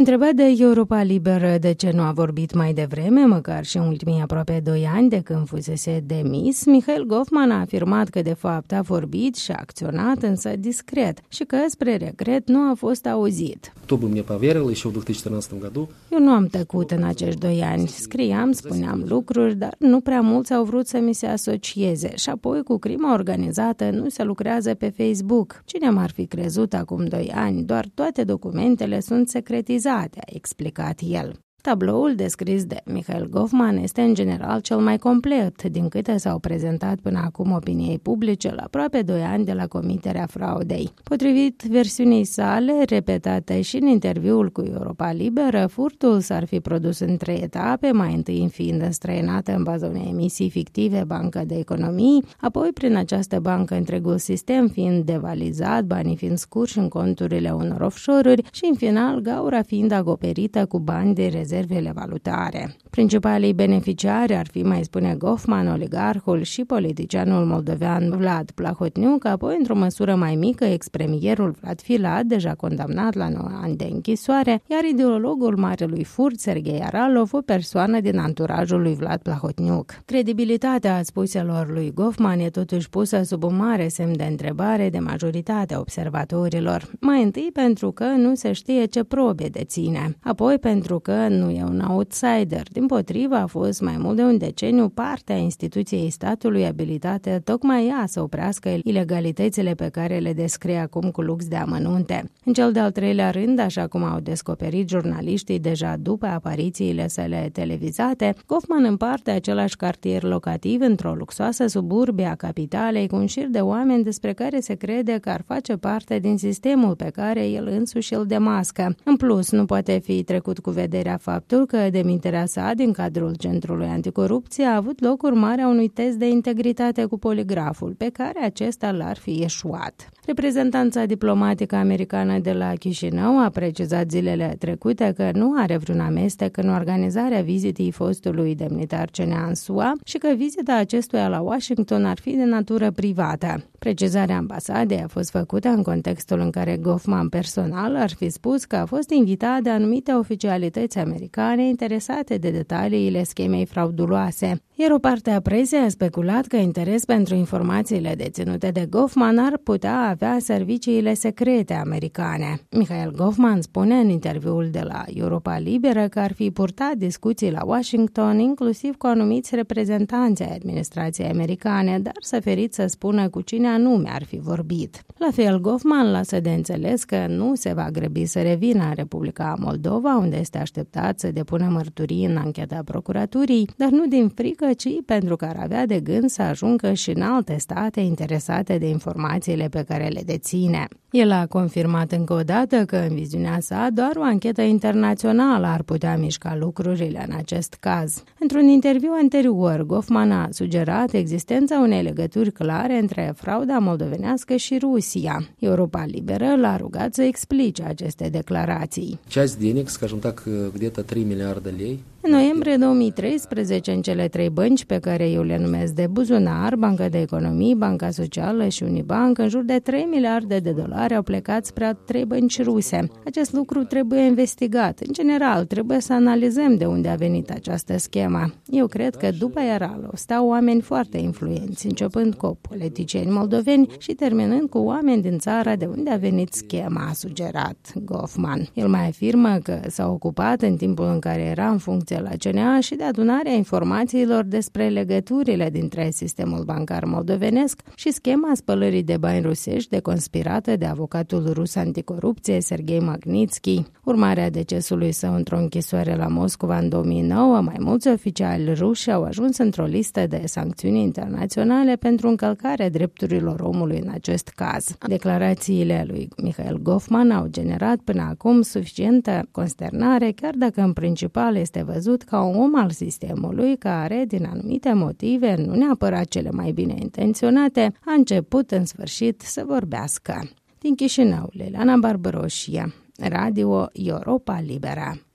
Întrebat de Europa Liberă de ce nu a vorbit mai devreme, măcar și în ultimii aproape 2 ani de când fusese demis, Michael Goffman a afirmat că de fapt a vorbit și a acționat, însă discret, și că, spre regret, nu a fost auzit. Eu nu am tăcut în acești 2 ani. Scriam, spuneam lucruri, dar nu prea mulți au vrut să mi se asocieze. Și apoi, cu crima organizată, nu se lucrează pe Facebook. Cine m-ar fi crezut acum 2 ani? Doar toate documentele sunt secretizate, a explicat el. Tabloul descris de Michael Goffman este în general cel mai complet din câte s-au prezentat până acum opiniei publice la aproape 2 ani de la comiterea fraudei. Potrivit versiunii sale, repetate și în interviul cu Europa Liberă, furtul s-ar fi produs în 3 etape, mai întâi fiind înstrăinată în baza unei emisii fictive Banca de Economii, apoi prin această bancă întregul sistem fiind devalizat, banii fiind scurși în conturile unor offshore-uri și în final gaura fiind acoperită cu bani de rezervele valutare. Principalii beneficiari ar fi, mai spune Goffman, oligarhul și politicianul moldovean Vlad Plahotniuc, apoi într-o măsură mai mică ex-premierul Vlad Filat, deja condamnat la 9 ani de închisoare, iar ideologul marelui furt, Serghei Aralov, o persoană din anturajul lui Vlad Plahotniuc. Credibilitatea spuselor lui Goffman e totuși pusă sub un mare semn de întrebare de majoritatea observatorilor. Mai întâi pentru că nu se știe ce probe deține, apoi pentru că nu e un outsider. Dimpotrivă, a fost mai mult de un deceniu parte a instituției statului abilitate tocmai ea să oprească ilegalitățile pe care le descrie acum cu lux de amănunte. În cel de-al 3-lea rând, așa cum au descoperit jurnaliștii deja după aparițiile sale televizate, Goffman împarte același cartier locativ într-o luxoasă suburbie a capitalei cu un șir de oameni despre care se crede că ar face parte din sistemul pe care el însuși îl demască. În plus, nu poate fi trecut cu vederea faptul că deminterea sa din cadrul Centrului Anticorupție a avut loc urmarea unui test de integritate cu poligraful, pe care acesta l-ar fi eșuat. Reprezentanța diplomatică americană de la Chișinău a precizat zilele trecute că nu are vreun amestec în organizarea vizitei fostului demnitar CNA în SUA și că vizita acestuia la Washington ar fi de natură privată. Precizarea ambasadei a fost făcută în contextul în care Goffman personal ar fi spus că a fost invitat de anumite oficialități americane interesate de detaliile schemei frauduloase. Iar o parte a presei a speculat că interes pentru informațiile deținute de Goffman ar putea avea serviciile secrete americane. Michael Goffman spune în interviul de la Europa Liberă că ar fi purtat discuții la Washington, inclusiv cu anumiți reprezentanți ai administrației americane, dar s-a ferit să spună cu cine anume ar fi vorbit. La fel, Goffman lasă de înțeles că nu se va grăbi să revină în Republica Moldova, unde este așteptat să depună mărturii în ancheta procuraturii, dar nu din frică, ci pentru că ar avea de gând să ajungă și în alte state interesate de informațiile pe care le deține. El a confirmat încă o dată că, în viziunea sa, doar o anchetă internațională ar putea mișca lucrurile în acest caz. Într-un interviu anterior, Goffman a sugerat existența unei legături clare între frauda moldovenească și Rusia. Europa Liberă l-a rugat să explice aceste declarații. Часть денег, скажем так, где-то 3 miliarde lei. În noiembrie 2013, în cele 3 bănci pe care eu le numesc de buzunar, Banca de Economii, Banca Socială și Unibank, în jur de 3 miliarde de dolari au plecat spre 3 bănci ruse. Acest lucru trebuie investigat. În general, trebuie să analizăm de unde a venit această schemă. Eu cred că după Aralov stau oameni foarte influenți, începând cu politicieni moldoveni și terminând cu oameni din țară de unde a venit schema, a sugerat Goffman. El mai afirmă că s-a ocupat în timpul în care era în funcție la CNA și de adunarea informațiilor despre legăturile dintre sistemul bancar moldovenesc și schema spălării de bani rusești deconspirată de avocatul rus anticorupție Serghei Magnitsky. Urmarea decesului său într-o închisoare la Moscova în 2009, mai mulți oficiali ruși au ajuns într-o listă de sancțiuni internaționale pentru încălcarea drepturilor omului în acest caz. Declarațiile lui Michael Goffman au generat până acum suficientă consternare, chiar dacă în principal este văzut ca un om al sistemului care, din anumite motive, nu neapărat cele mai bine intenționate, a început în sfârșit să vorbească. Din Chișinău, Liliana Barbaroșie, Radio Europa Liberă.